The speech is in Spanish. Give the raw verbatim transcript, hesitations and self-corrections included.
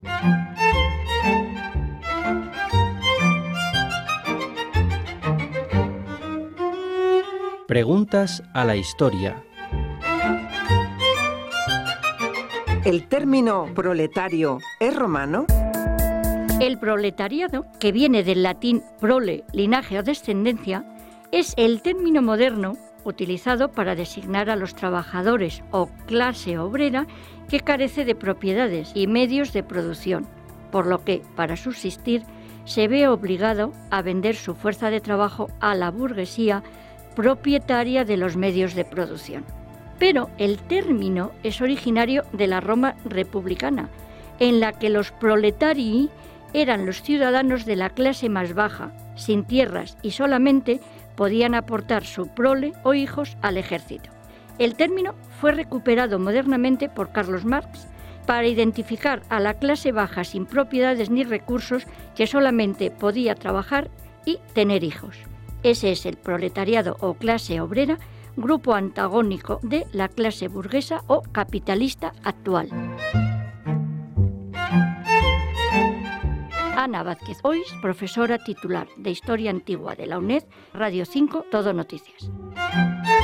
Preguntas a la historia. ¿El término proletario es romano? El proletariado, que viene del latín prole, linaje o descendencia, es el término moderno utilizado para designar a los trabajadores o clase obrera que carece de propiedades y medios de producción, por lo que, para subsistir, se ve obligado a vender su fuerza de trabajo a la burguesía propietaria de los medios de producción. Pero el término es originario de la Roma republicana, en la que los proletarii eran los ciudadanos de la clase más baja, sin tierras y solamente podían aportar su prole o hijos al ejército. El término fue recuperado modernamente por Carlos Marx para identificar a la clase baja sin propiedades ni recursos que solamente podía trabajar y tener hijos. Ese es el proletariado o clase obrera, grupo antagónico de la clase burguesa o capitalista actual. Ana Vázquez Ois, profesora titular de Historia Antigua de la UNED, Radio cinco, Todo Noticias.